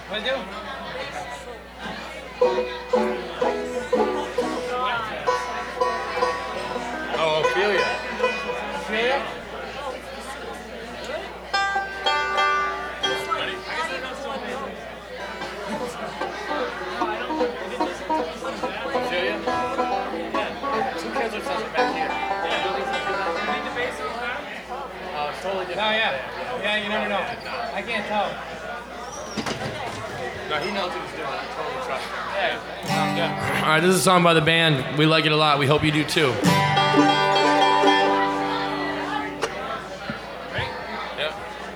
What do? Oh, Ophelia. Ophelia? Ophelia? Two kids are such back here. Oh, it's totally different. Oh, yeah. Yeah, you never know. I can't tell. No, he knows what he's doing. I totally trust him. Yeah. Good. All right, this is a song by the band. We like it a lot. We hope you do too. Yep.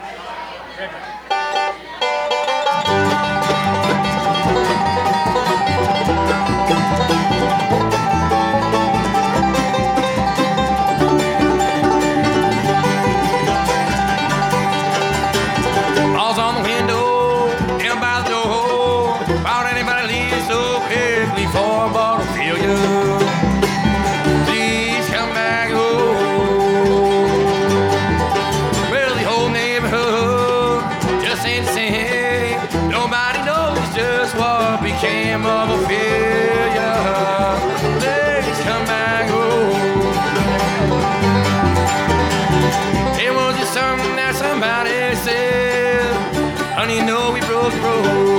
Balls on the window, down by the door. Why would anybody leave so quickly for but to feel you? Please come back home. Well, the whole neighborhood just ain't the same. Nobody knows just what became of Ophelia. Please come back home. It was just something that somebody said. Honey, you know we broke the road.